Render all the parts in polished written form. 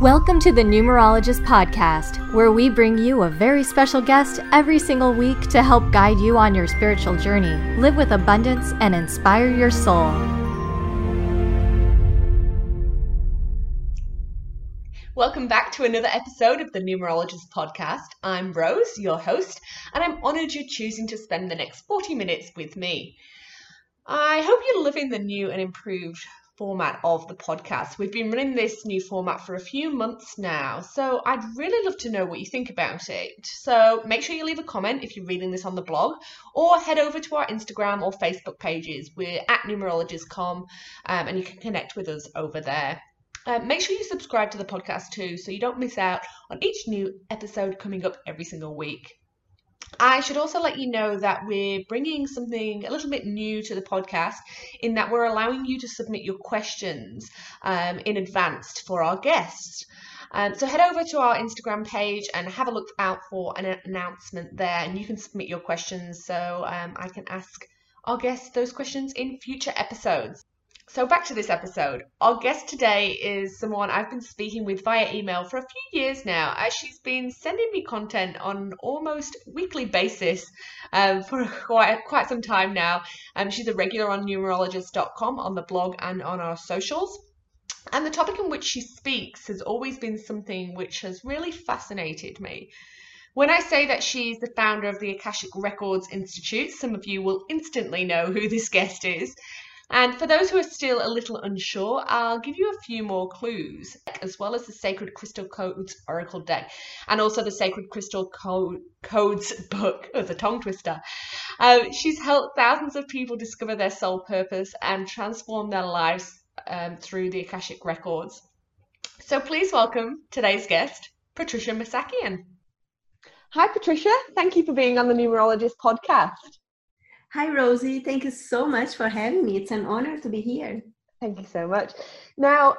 Welcome to the Numerologist Podcast, where we bring you a very special guest every single week to help guide you on your spiritual journey, live with abundance, and inspire your soul. Welcome back to another episode of the Numerologist Podcast. I'm Rose, your host, and I'm honoured you're choosing to spend the next 40 minutes with me. I hope you're loving the new and improved format of the podcast. We've been running this new format for a few months now, so I'd really love to know what you think about it. So make sure you leave a comment if you're reading this on the blog, or head over to our Instagram or Facebook pages. We're at numerologist.com, and you can connect with us over there. Make sure you subscribe to the podcast too, so you don't miss out on each new episode coming up every single week. I should also let you know that we're bringing something a little bit new to the podcast, in that we're allowing you to submit your questions in advance for our guests. So head over to our Instagram page and have a look out for an announcement there, and you can submit your questions so I can ask our guests those questions in future episodes. So back to this episode. Our guest today is someone I've been speaking with via email for a few years now, as she's been sending me content on almost weekly basis for quite some time now. She's a regular on numerologist.com, on the blog and on our socials. And the topic in which she speaks has always been something which has really fascinated me. When I say that she's the founder of the Akashic Records Institute, some of you will instantly know who this guest is. And for those who are still a little unsure, I'll give you a few more clues, as well as the Sacred Crystal Codes Oracle deck, and also the Sacred Crystal Codes book as a tongue twister. She's helped thousands of people discover their soul purpose and transform their lives through the Akashic Records. So please welcome today's guest, Patricia Masakian. Hi, Patricia. Thank you for being on the Numerologist Podcast. Hi, Rosie. Thank you so much for having me. It's an honor to be here. Thank you so much. Now,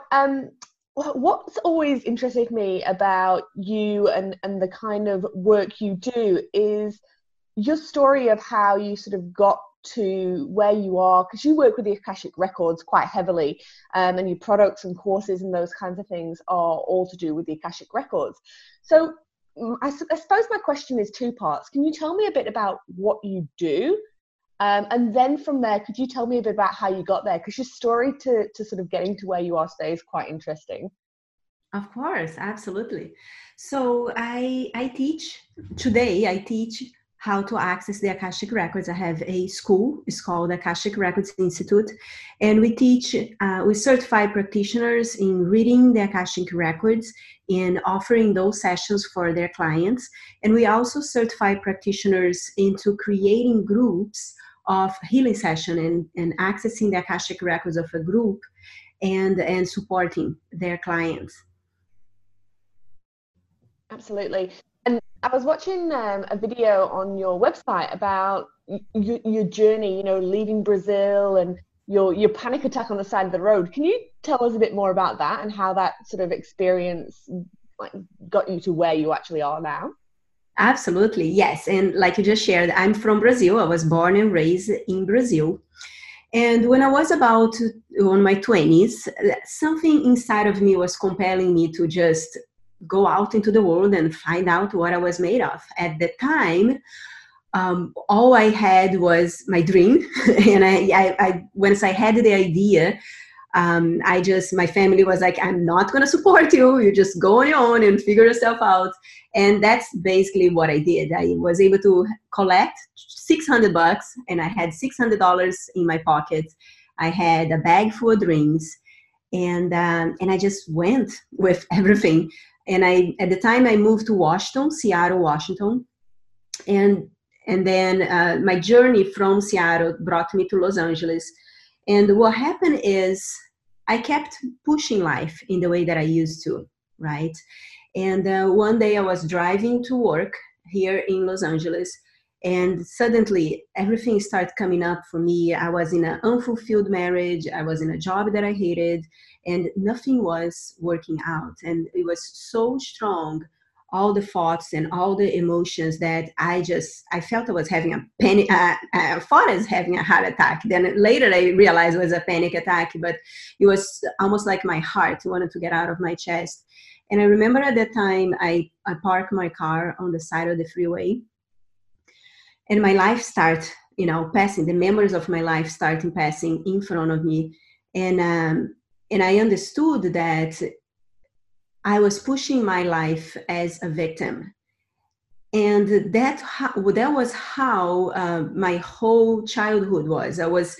what's always interested me about you and the kind of work you do is your story of how you sort of got to where you are, because you work with the Akashic Records quite heavily, and your products and courses and those kinds of things are all to do with the Akashic Records. So I suppose my question is two parts. Can you tell me a bit about what you do? And then from there, could you tell me a bit about how you got there? Because your story to sort of getting to where you are today is quite interesting. Of course, absolutely. So I teach how to access the Akashic Records. I have a school. It's called Akashic Records Institute. And we teach, we certify practitioners in reading the Akashic Records and offering those sessions for their clients. And we also certify practitioners into creating groups of healing session and accessing the Akashic Records of a group and supporting their clients. Absolutely. And I was watching a video on your website about your journey, leaving Brazil and your panic attack on the side of the road. Can you tell us a bit more about that and how that sort of experience got you to where you actually are now? Absolutely, yes. And like you just shared, I'm from Brazil. I was born and raised in Brazil. And when I was about on my 20s, something inside of me was compelling me to just go out into the world and find out what I was made of. At the time, all I had was my dream. And I once I had the idea, my family was like, I'm not going to support you. You just go on your own and figure yourself out. And that's basically what I did. I was able to collect $600 and I had $600 in my pocket. I had a bag full of dreams and I just went with everything. And at the time I moved to Seattle, Washington. And then my journey from Seattle brought me to Los Angeles. And what happened is I kept pushing life in the way that I used to, right? And one day I was driving to work here in Los Angeles, and suddenly everything started coming up for me. I was in an unfulfilled marriage. I was in a job that I hated, and nothing was working out. And it was so strong, all the thoughts and all the emotions, that I felt I was having a panic. I thought I was having a heart attack. Then later I realized it was a panic attack, but it was almost like my heart wanted to get out of my chest. And I remember at that time, I parked my car on the side of the freeway, and my life started, passing. The memories of my life started passing in front of me, and I understood that I was pushing my life as a victim. And that was how my whole childhood was. I was,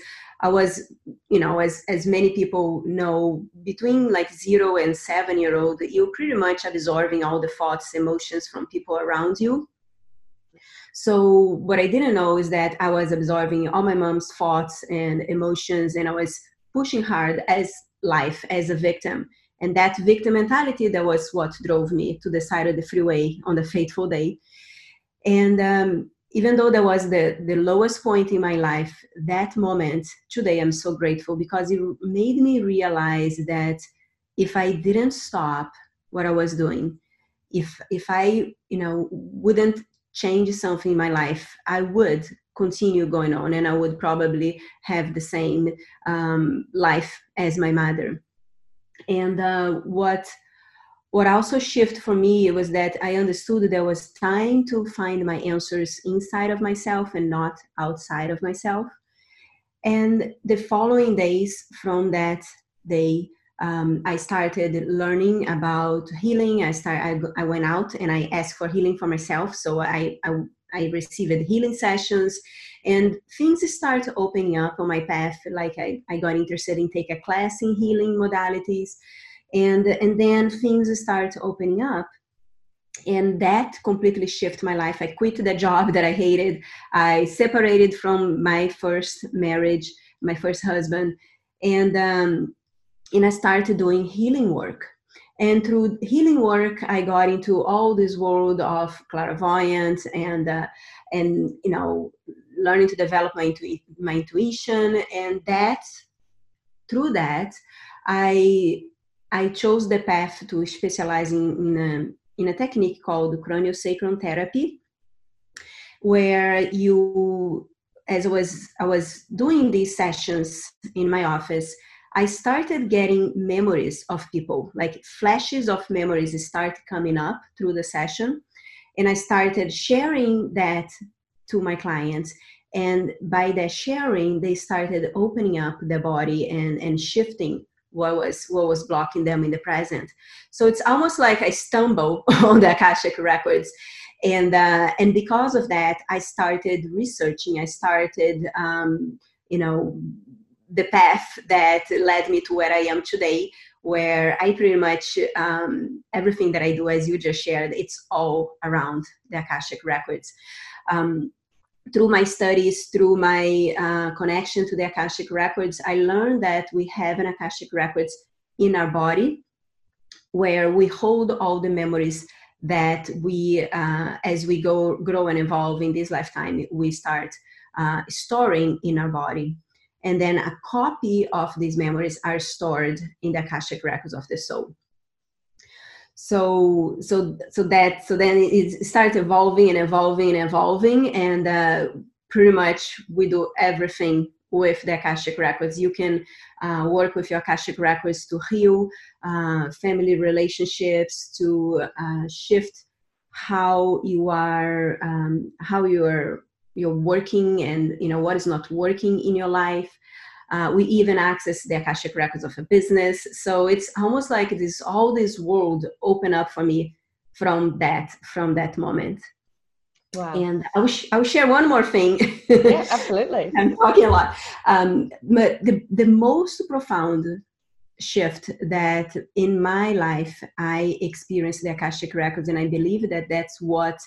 as many people know, between like 0 and 7-year-old, you're pretty much absorbing all the thoughts, emotions from people around you. So what I didn't know is that I was absorbing all my mom's thoughts and emotions, and I was pushing hard as life, as a victim. And that victim mentality, that was what drove me to the side of the freeway on the fateful day. And even though that was the lowest point in my life, that moment, today I'm so grateful, because it made me realize that if I didn't stop what I was doing, if I, wouldn't change something in my life, I would continue going on, and I would probably have the same life as my mother. And what also shifted for me was that I understood there was time to find my answers inside of myself and not outside of myself. And the following days from that day, I started learning about healing. I went out and I asked for healing for myself. So I received healing sessions, and things started opening up on my path. Like I got interested in take a class in healing modalities. And then things started opening up, and that completely shifted my life. I quit the job that I hated. I separated from my first marriage, my first husband, and I started doing healing work. And through healing work, I got into all this world of clairvoyance and learning to develop my intuition. And through that, I chose the path to specialize in a technique called craniosacral therapy, where as I was doing these sessions in my office, I started getting memories of people, like flashes of memories start coming up through the session. And I started sharing that to my clients. And by that sharing, they started opening up their body and shifting what was blocking them in the present. So it's almost like I stumble on the Akashic records. And because of that, I started researching. I started, the path that led me to where I am today, where I pretty much, everything that I do, as you just shared, it's all around the Akashic records. Through my studies, through my connection to the Akashic records, I learned that we have an Akashic records in our body, where we hold all the memories that we, as we grow and evolve in this lifetime, we start storing in our body. And then a copy of these memories are stored in the Akashic records of the soul. So then it starts evolving and evolving and evolving, and pretty much we do everything with the Akashic records. You can work with your Akashic records to heal family relationships, to shift how you are, you're working, and what is not working in your life. We even access the Akashic records of a business. So it's almost like all this world open up for me from that moment. Wow. And I will share one more thing. Yeah, absolutely. I'm talking a lot. But the most profound shift that in my life I experienced the Akashic records, and I believe that that's what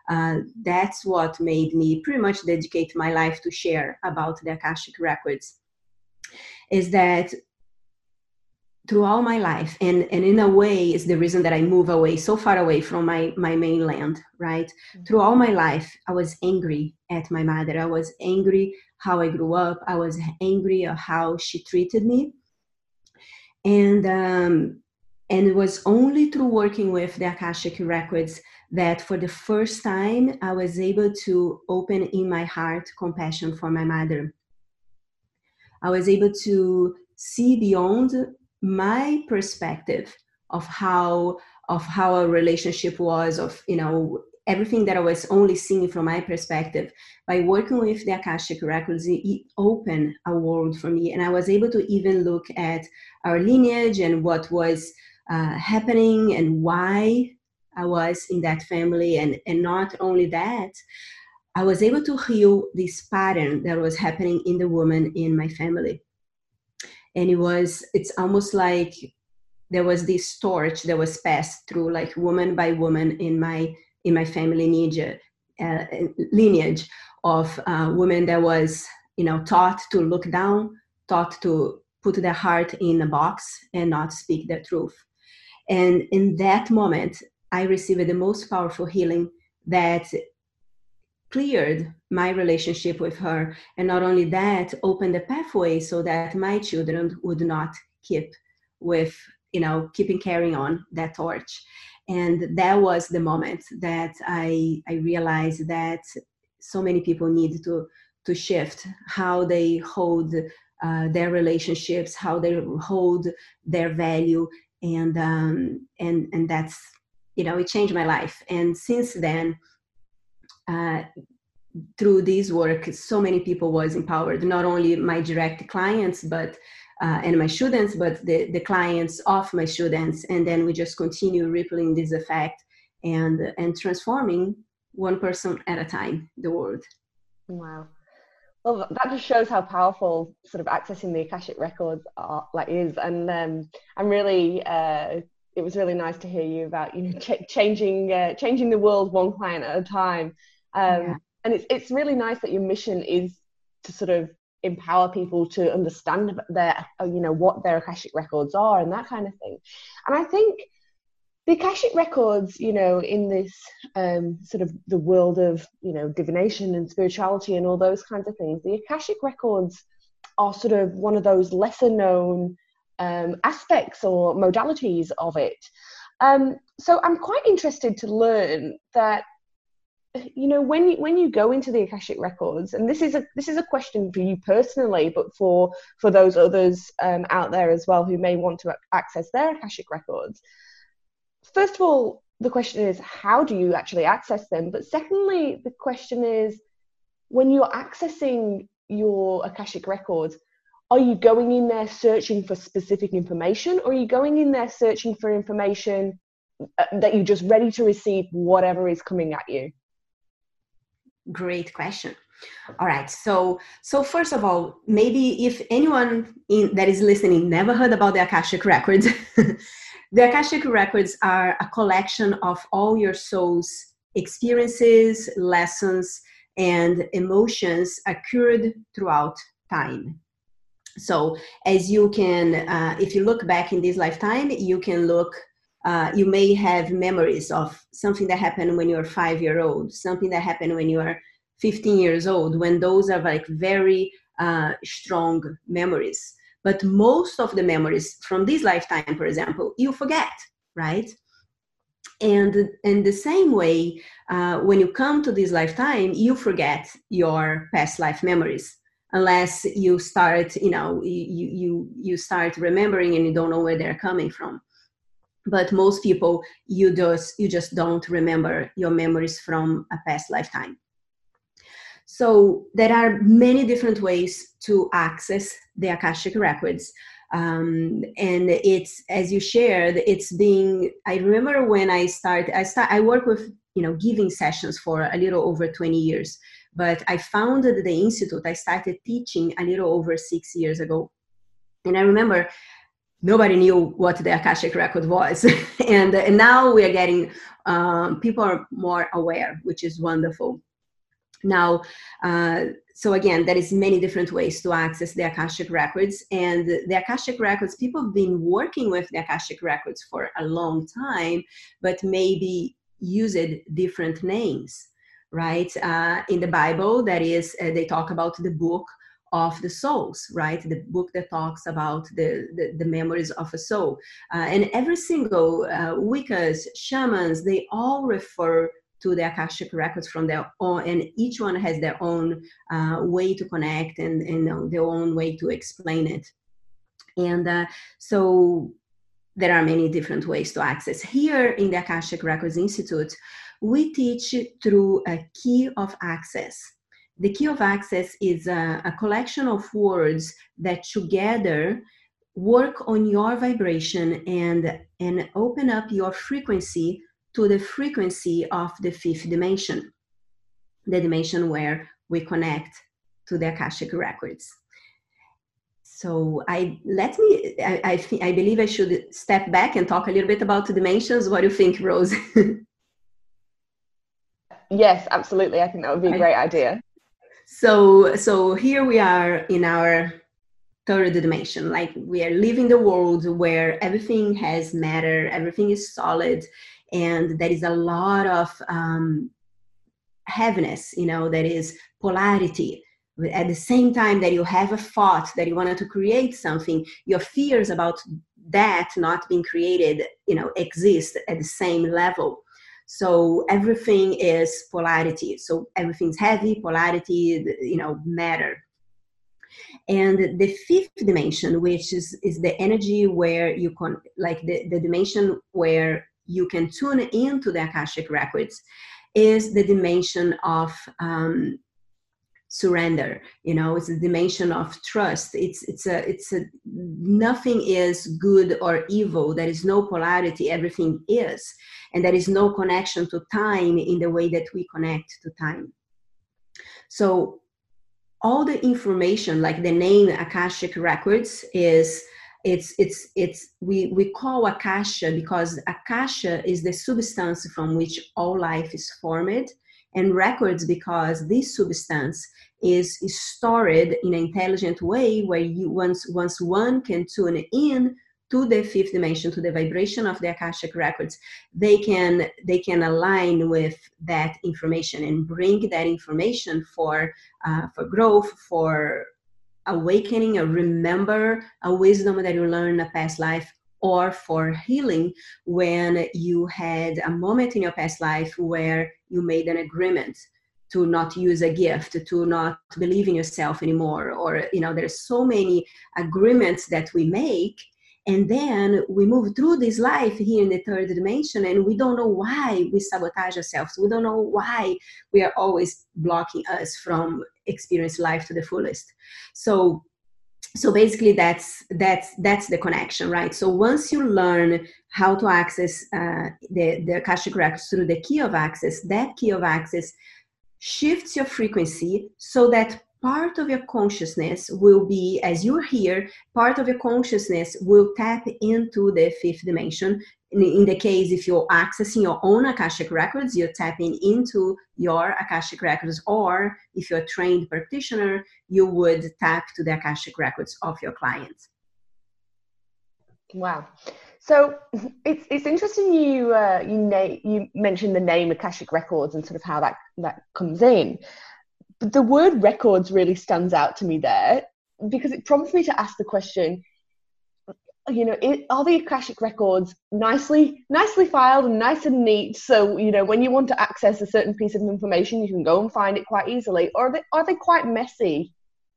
made me pretty much dedicate my life to share about the Akashic records, is that through all my life, and in a way is the reason that I move away, so far away from my mainland, right? Mm-hmm. Through all my life, I was angry at my mother. I was angry how I grew up. I was angry at how she treated me. And it was only through working with the Akashic records that for the first time, I was able to open in my heart compassion for my mother. I was able to see beyond my perspective of how of how our relationship was, of, everything that I was only seeing from my perspective. By working with the Akashic Records, it opened a world for me. And I was able to even look at our lineage and what was happening and why I was in that family. And not only that, I was able to heal this pattern that was happening in the woman in my family. And it's almost like there was this torch that was passed through, like woman by woman in my family lineage of women that was, taught to look down, taught to put their heart in a box and not speak their truth. And in that moment, I received the most powerful healing that cleared my relationship with her. And not only that, opened the pathway so that my children would not keep with, keeping carrying on that torch. And that was the moment that I realized that so many people need to shift how they hold their relationships, how they hold their value. And that's, it changed my life. And since then, through this work, so many people was empowered, not only my direct clients, but and my students, but the clients of my students. And then we just continue rippling this effect and transforming one person at a time, the world. Wow. Well, that just shows how powerful sort of accessing the Akashic Records is. And I'm really, it was really nice to hear you about, changing the world one client at a time. And it's really nice that your mission is to sort of empower people to understand their, what their Akashic Records are and that kind of thing. And I think the Akashic Records, in this sort of the world of, divination and spirituality and all those kinds of things, the Akashic Records are sort of one of those lesser known aspects or modalities of it. So I'm quite interested to learn that, when you go into the Akashic Records, and this is a question for you personally, but for those others out there as well who may want to access their Akashic Records. First of all, the question is, how do you actually access them? But secondly, the question is, when you're accessing your Akashic Records, are you going in there searching for specific information, or are you going in there searching for information that you're just ready to receive whatever is coming at you? Great question. All right. So first of all, maybe if anyone that is listening never heard about the Akashic Records, the Akashic Records are a collection of all your soul's experiences, lessons, and emotions occurred throughout time. So as you can, if you look back in this lifetime, you can look, you may have memories of something that happened when you were 5-year-old, something that happened when you are 15 years old, when those are like very strong memories. But most of the memories from this lifetime, for example, you forget, right? And in the same way, when you come to this lifetime, you forget your past life memories, unless you start, you start remembering and you don't know where they're coming from. But most people, you just don't remember your memories from a past lifetime. So there are many different ways to access the Akashic Records. And it's, as you shared, I remember when I work with, giving sessions for a little over 20 years, but I founded the Institute. I started teaching a little over 6 years ago. And I remember nobody knew what the Akashic Record was. and now we are getting, people are more aware, which is wonderful. Now, so again, there is many different ways to access the Akashic Records. And the Akashic Records, people have been working with the Akashic Records for a long time, but maybe used different names, right? In the Bible, that is, they talk about the book of the souls, right? The book that talks about the memories of a soul. And every single Wiccas, shamans, they all refer to the Akashic Records from their own, and each one has their own way to connect and their own way to explain it. And so there are many different ways to access. Here in the Akashic Records Institute, we teach through a key of access. The key of access is a collection of words that together work on your vibration and open up your frequency to the frequency of the fifth dimension, the dimension where we connect to the Akashic Records. So I believe I should step back and talk a little bit about the dimensions. What do you think, Rose? Yes, absolutely. I think that would be a great idea. So here we are in our third dimension. Like, we are living the world where everything has matter, everything is solid, and there is a lot of heaviness, there is polarity. At the same time that you have a thought that you wanted to create something, your fears about that not being created, exist at the same level. So everything is polarity. So everything's heavy, polarity, matter. And the fifth dimension, which is the energy where you can, like the dimension where you can tune into the Akashic Records, is the dimension of surrender. It's a dimension of trust. It's a nothing is good or evil. There is no polarity. Everything is, and there is no connection to time in the way that we connect to time. So all the information, like the name Akashic Records, is we call Akasha because Akasha is the substance from which all life is formed, and records because this substance is stored in an intelligent way where you once one can tune in to the fifth dimension, to the vibration of the Akashic Records, they can align with that information and bring that information for growth, for awakening, or remember a wisdom that you learned in a past life, or for healing when you had a moment in your past life where you made an agreement to not use a gift, to not believe in yourself anymore, or there's so many agreements that we make. And then we move through this life here in the third dimension, and we don't know why we sabotage ourselves. We don't know why we are always blocking us from experiencing life to the fullest. So basically that's the connection, right? So once you learn how to access the Akashic Records through the key of access, that key of access shifts your frequency so that part of your consciousness will be, as you're here, part of your consciousness will tap into the fifth dimension. In the case, if you're accessing your own Akashic Records, you're tapping into your Akashic Records, or if you're a trained practitioner, you would tap to the Akashic Records of your clients. Wow. So it's interesting you mentioned the name Akashic Records and sort of how that comes in. But the word records really stands out to me there, because it prompts me to ask the question, are the Akashic Records nicely filed and nice and neat, so when you want to access a certain piece of information you can go and find it quite easily, or are they quite messy?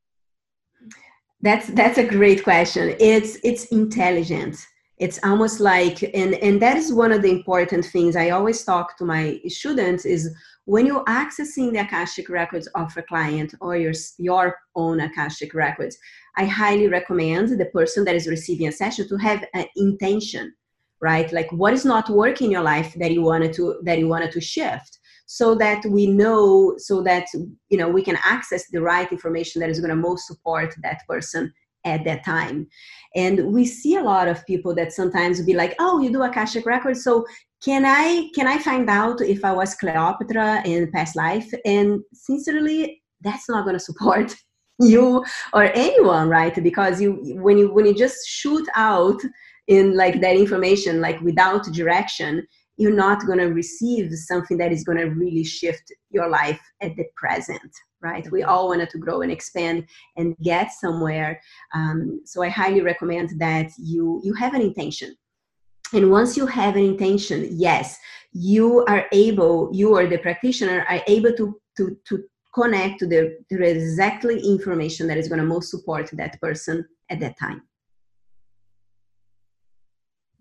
That's a great question. It's intelligent. It's almost like, and that is one of the important things I always talk to my students, is when you're accessing the Akashic Records of a client or your own Akashic Records, I highly recommend the person that is receiving a session to have an intention, right? Like, what is not working in your life that you wanted to shift, so that we know, we can access the right information that is going to most support that person at that time. And we see a lot of people that sometimes will be like, oh, you do Akashic Records, so can I find out if I was Cleopatra in past life? And sincerely, that's not going to support you or anyone, right? Because when you just shoot out in like that information, like without direction, you're not going to receive something that is going to really shift your life at the present, right? We all wanted to grow and expand and get somewhere. So I highly recommend that you have an intention. And once you have an intention, yes, you or the practitioner are able to connect to the exactly information that is going to most support that person at that time.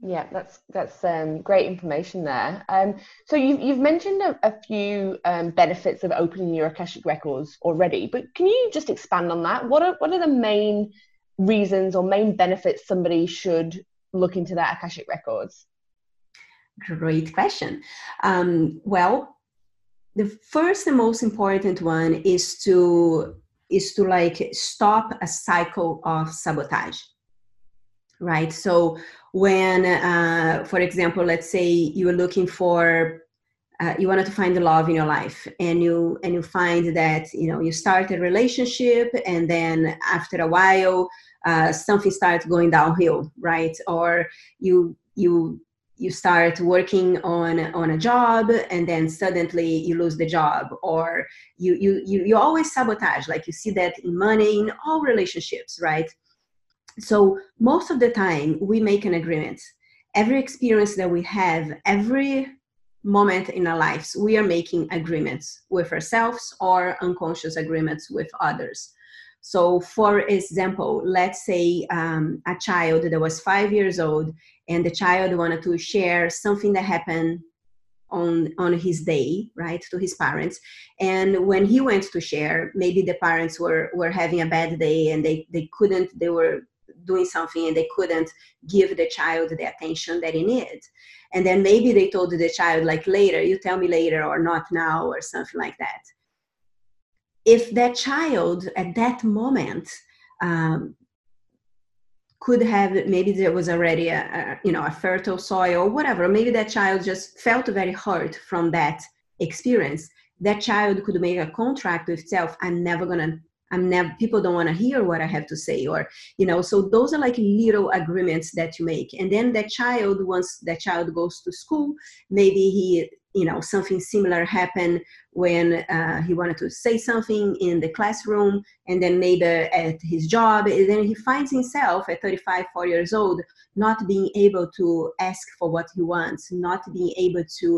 Yeah, that's great information there. So you've mentioned a few benefits of opening your Akashic records already, but can you just expand on that? What are the main reasons or main benefits somebody should look into their Akashic records? Great question. Well, the first and most important one is to like stop a cycle of sabotage, right? So when, for example, let's say you are looking for, you wanted to find the love in your life, and you find that, you know, you start a relationship, and then after a while, something starts going downhill, right? Or you start working on a job, and then suddenly you lose the job, or you always sabotage. Like, you see that in money, in all relationships, right? So most of the time we make an agreement. Every experience that we have, every moment in our lives, we are making agreements with ourselves or unconscious agreements with others. So for example, let's say a child that was 5 years old, and the child wanted to share something that happened on his day, right, to his parents. And when he went to share, maybe the parents were having a bad day, and they were doing something, and they couldn't give the child the attention that he needed. And then maybe they told the child, like, later, you tell me later, or not now, or something like that. If that child at that moment could have, maybe there was already a fertile soil or whatever, maybe that child just felt very hurt from that experience, that child could make a contract with itself: people don't want to hear what I have to say, or, so those are like little agreements that you make. And then that child, once that child goes to school, maybe something similar happened when he wanted to say something in the classroom, and then maybe at his job, and then he finds himself at 35, 40 years old, not being able to ask for what he wants, not being able to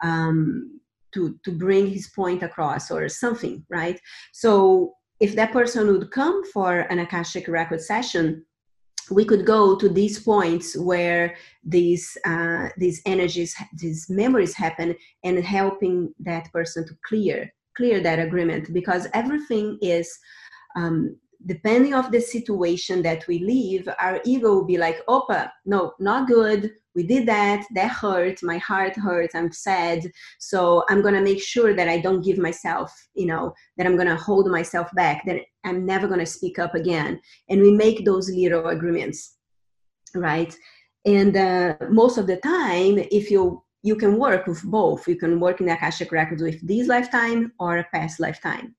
bring his point across or something, right? So if that person would come for an Akashic record session, we could go to these points where these energies, these memories happen, and helping that person to clear that agreement. Because everything is, depending on the situation that we live, our ego will be like, "Opa, no, not good. We did that hurt, my heart hurts, I'm sad. So I'm going to make sure that I don't give myself, that I'm going to hold myself back, that I'm never going to speak up again." And we make those little agreements, right? And most of the time, if you can work with both, you can work in the Akashic Records with this lifetime or a past lifetime.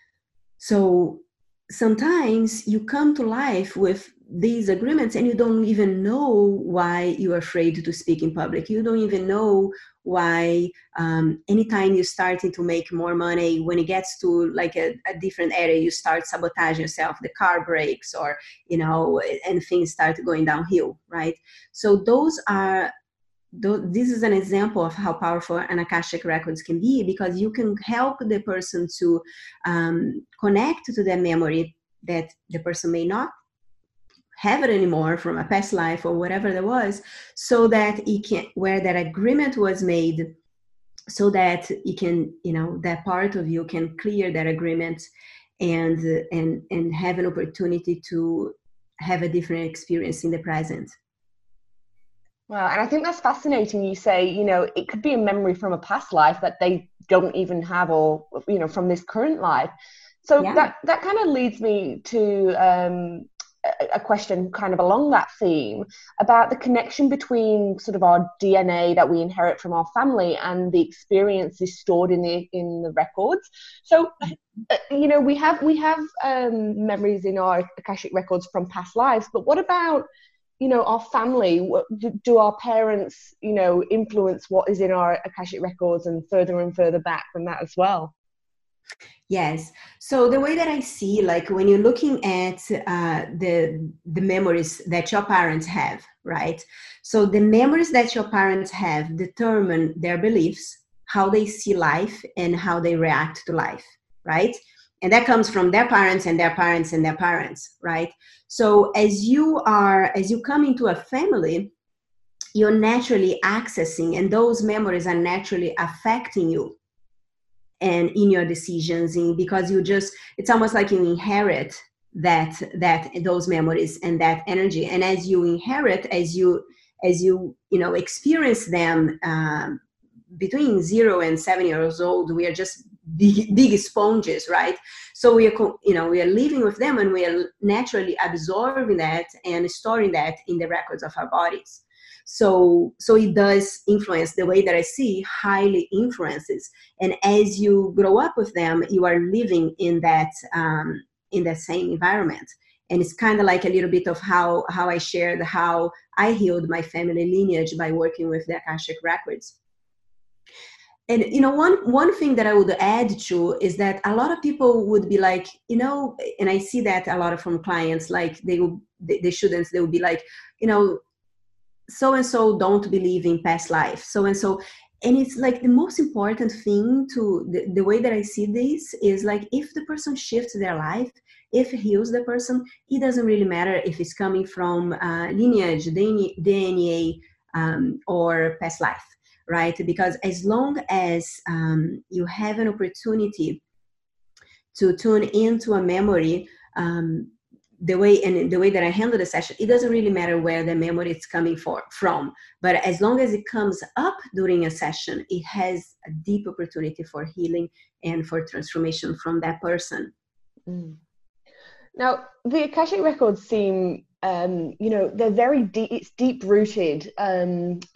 So sometimes you come to life with these agreements, and you don't even know why you're afraid to speak in public. You don't even know why anytime you're starting to make more money, when it gets to like a different area, you start sabotaging yourself, the car breaks, or, and things start going downhill, right? So this is an example of how powerful an Akashic records can be, because you can help the person to connect to the memory that the person may not have it anymore from a past life or whatever there was, so that it can, where that agreement was made, so that it can, that part of you can clear that agreement and have an opportunity to have a different experience in the present. Wow, and I think that's fascinating. You say, it could be a memory from a past life that they don't even have, or, from this current life. So yeah. that kind of leads me to a question kind of along that theme about the connection between sort of our DNA that we inherit from our family and the experiences stored in the records. So, we have memories in our Akashic records from past lives, but what about our family? Do our parents, influence what is in our Akashic records and further back from that as well? Yes. So the way that I see, like when you're looking at the memories that your parents have, right? So the memories that your parents have determine their beliefs, how they see life, and how they react to life, right? And that comes from their parents and their parents and their parents, right? So as you come into a family, you're naturally accessing, and those memories are naturally affecting you and in your decisions, because it's almost like you inherit those memories and that energy. And as you inherit, as you experience them, between 0 and 7 years old, we are just big sponges, right? So we are living with them, and we are naturally absorbing that and storing that in the records of our bodies. So it does influence. The way that I see, highly influences. And as you grow up with them, you are living in that same environment. And it's kind of like a little bit of how I shared how I healed my family lineage by working with the Akashic Records. And, one thing that I would add to is that a lot of people would be like, and I see that a lot from clients, like the students, they would be like, so-and-so don't believe in past life, so-and-so. And it's like the most important thing the way that I see this is like, if the person shifts their life, if it heals the person, it doesn't really matter if it's coming from lineage, DNA, or past life, right? Because as long as you have an opportunity to tune into a memory, the way that I handle the session, it doesn't really matter where the memory is coming from. But as long as it comes up during a session, it has a deep opportunity for healing and for transformation from that person. Mm. Now, the Akashic Records seem, they're very deep. It's deep rooted, and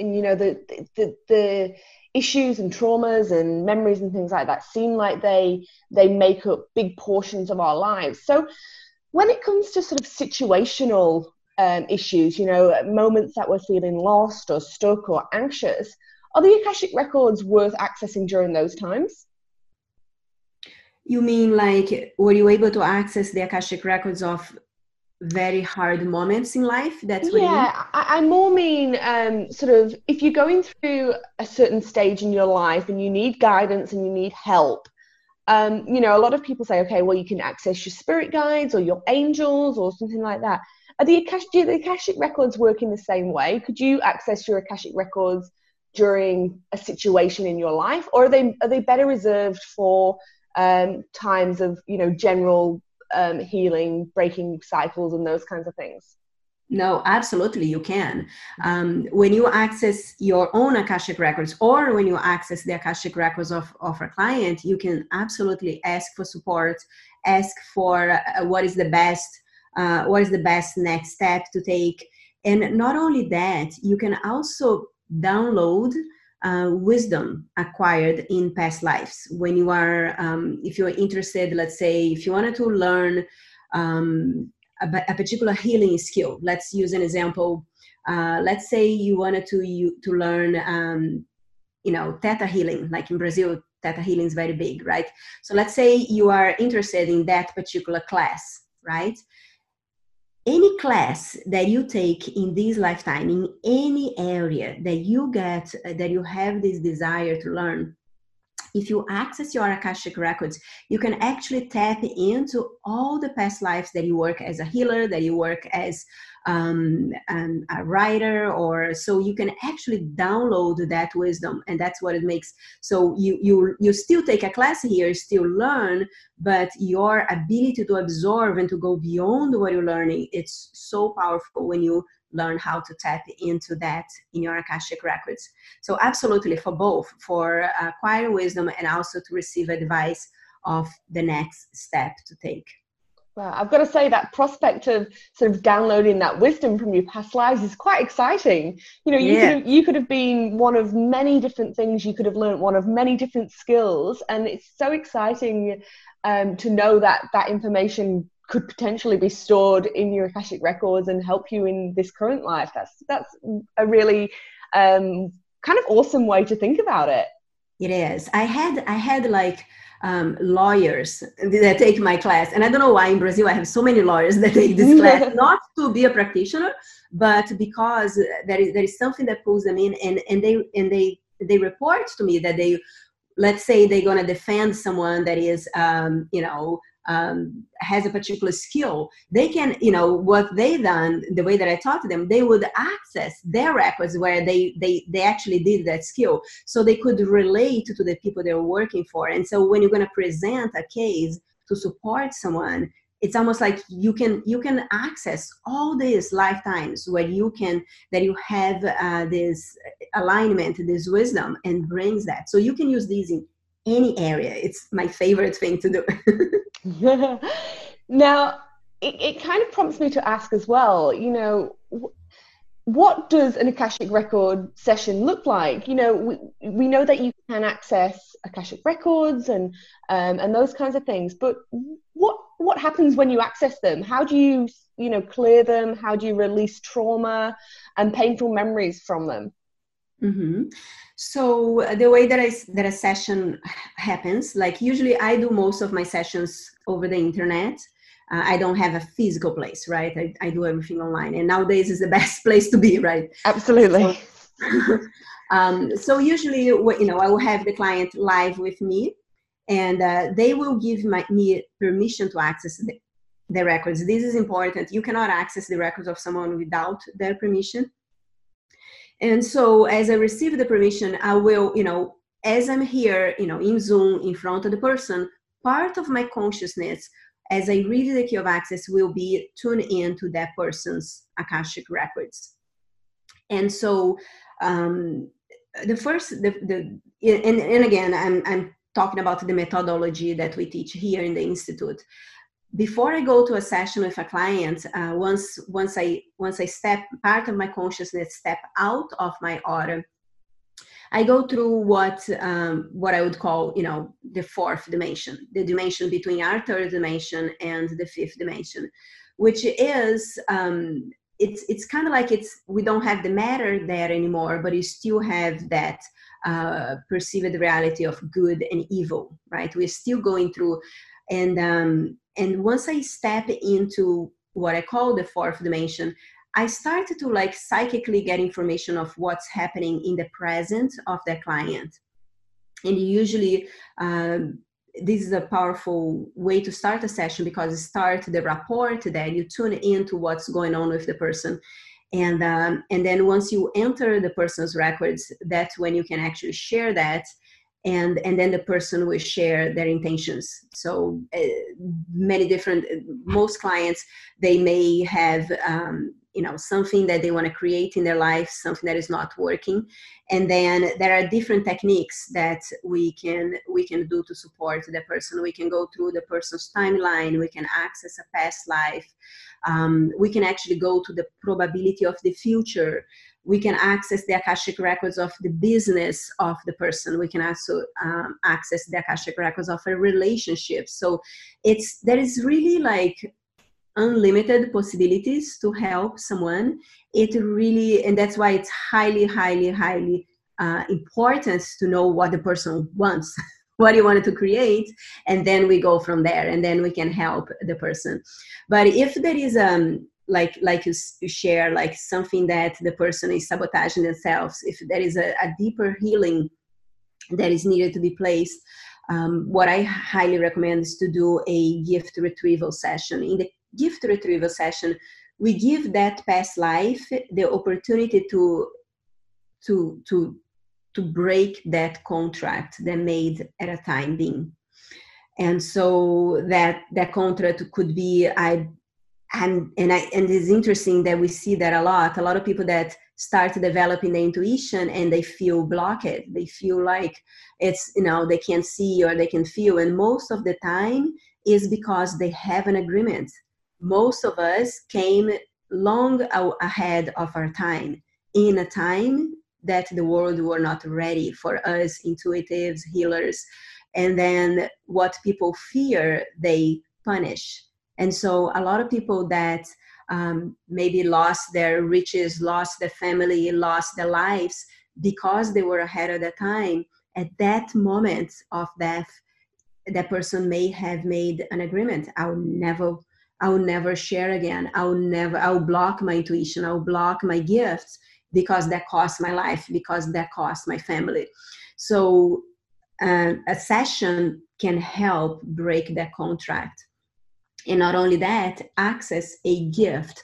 the issues and traumas and memories and things like that seem like they make up big portions of our lives. So when it comes to sort of situational issues, moments that we're feeling lost or stuck or anxious, are the Akashic Records worth accessing during those times? You mean like, were you able to access the Akashic Records of very hard moments in life? That's what you mean? I more mean sort of if you're going through a certain stage in your life and you need guidance and you need help. A lot of people say, okay, well, you can access your spirit guides or your angels or something like that. Do the Akashic Records work in the same way? Could you access your Akashic Records during a situation in your life, or are they better reserved for times of general healing, breaking cycles, and those kinds of things? No, absolutely, you can. When you access your own Akashic Records, or when you access the Akashic Records of a client, you can absolutely ask for support, ask for what is the best next step to take. And not only that, you can also download wisdom acquired in past lives. When you are, if you're interested, let's say, if you wanted to learn a particular healing skill. Let's use an example. Let's say you wanted to learn, Theta healing. Like in Brazil, Theta healing is very big, right? So let's say you are interested in that particular class, right? Any class that you take in this lifetime, in any area that you have this desire to learn, if you access your Akashic Records, you can actually tap into all the past lives that you work as a healer, that you work as a writer, or so you can actually download that wisdom, and that's what it makes. So you still take a class here, still learn, but your ability to absorb and to go beyond what you're learning, it's so powerful when you learn how to tap into that in your Akashic Records. So absolutely, for both, for acquiring wisdom and also to receive advice of the next step to take. Well, I've got to say that prospect of sort of downloading that wisdom from your past lives is quite exciting. You could have been one of many different things. You could have learned one of many different skills, and it's so exciting to know that that information could potentially be stored in your Akashic Records and help you in this current life. That's a really kind of awesome way to think about it. It is. I had like lawyers that take my class, and I don't know why in Brazil I have so many lawyers that take this class, not to be a practitioner, but because there is something that pulls them in, and they report to me that let's say they're gonna defend someone that is has a particular skill, they can, what they done, the way that I taught them, they would access their records where they actually did that skill, so they could relate to the people they were working for. And so when you're going to present a case to support someone, it's almost like you can access all these lifetimes where you have this alignment, this wisdom, and brings that. So you can use these in any area. It's my favorite thing to do. Now, it kind of prompts me to ask as well, what does an Akashic record session look like? We know that you can access Akashic records and those kinds of things, but what happens when you access them? How do you clear them? How do you release trauma and painful memories from them? Mm-hmm. So the way that a session happens, like usually I do most of my sessions over the internet. I don't have a physical place, right? I do everything online, and nowadays is the best place to be, right? Absolutely. So usually, I will have the client live with me, and they will give me permission to access the records. This is important. You cannot access the records of someone without their permission. And so as I receive the permission, I will, as I'm here, in Zoom, in front of the person, part of my consciousness, as I read the key of access, will be tuned into that person's Akashic records. And so and again, I'm talking about the methodology that we teach here in the Institute. Before I go to a session with a client, once I step, part of my consciousness step out of my aura, I go through what I would call, the fourth dimension, the dimension between our third dimension and the fifth dimension, which is, it's kind of like we don't have the matter there anymore, but you still have that perceived reality of good and evil, right? We're still going through, and once I step into what I call the fourth dimension, I started to psychically get information of what's happening in the present of the client. And usually this is a powerful way to start a session, because it starts the rapport that you tune into what's going on with the person. And then once you enter the person's records, that's when you can actually share that. And then the person will share their intentions. So most clients, they may have, something that they want to create in their life, something that is not working. And then there are different techniques that we can do to support the person. We can go through the person's timeline. We can access a past life. We can actually go to the probability of the future. We can access the Akashic records of the business of the person. We can also access the Akashic records of a relationship. So there is really unlimited possibilities to help someone. And that's why it's highly, highly, highly important to know what the person wants, what you wanted to create, and then we go from there, and then we can help the person. But if there is like you share, something that the person is sabotaging themselves, if there is a deeper healing that is needed to be placed, what I highly recommend is to do a gift retrieval session. In the gift retrieval session, we give that past life the opportunity to break that contract they made at a time being. And so that contract could be, and it's interesting that we see that a lot of people that start developing the intuition and they feel blocked. They feel like it's, they can't see or they can feel. And most of the time is because they have an agreement. Most of us came long ahead of our time, in a time that the world were not ready for us intuitives, healers. And then what people fear, they punish. And so a lot of people that maybe lost their riches, lost their family, lost their lives because they were ahead of their time, at that moment of death, that person may have made an agreement. I will never share again. I'll block my intuition. I'll block my gifts because that cost my life, because that cost my family. So a session can help break that contract. And not only that, access a gift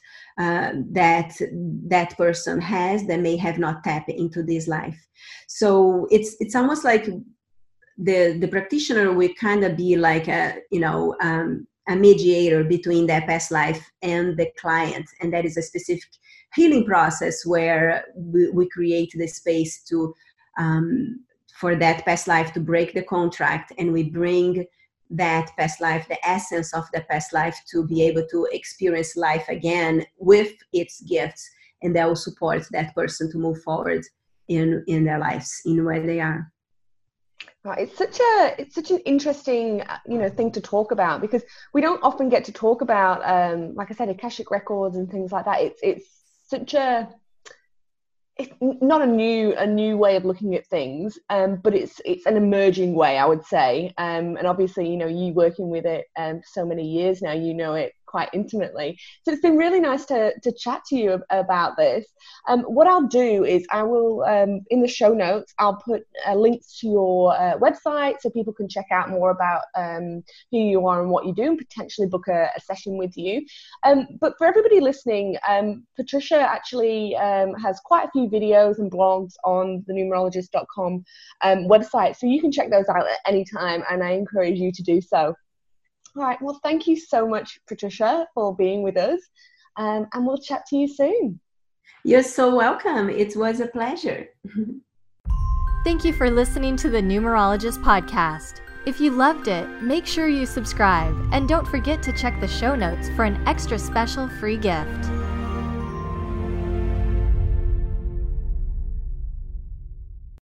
that person has that may have not tapped into this life. So it's almost like the practitioner will kind of be like a mediator between that past life and the client, and that is a specific healing process where we create the space to for that past life to break the contract, and we bring that past life, the essence of the past life, to be able to experience life again with its gifts, and that will support that person to move forward in their lives, in where they are. It's such an interesting thing to talk about, because we don't often get to talk about like I said, Akashic records and things like that. It's not a new way of looking at things, but it's an emerging way, I would say. And obviously, you working with it so many years now, it quite intimately. So it's been really nice to chat to you about this. What I'll do is I will, in the show notes, I'll put links to your website so people can check out more about who you are and what you do, and potentially book a session with you. But for everybody listening, Patricia actually has quite a few videos and blogs on the numerologist.com website, so you can check those out at any time, and I encourage you to do so. All right, well, thank you so much, Patricia, for being with us, and we'll chat to you soon. You're so welcome. It was a pleasure. Thank you for listening to the Numerologist Podcast. If you loved it, make sure you subscribe, and don't forget to check the show notes for an extra special free gift.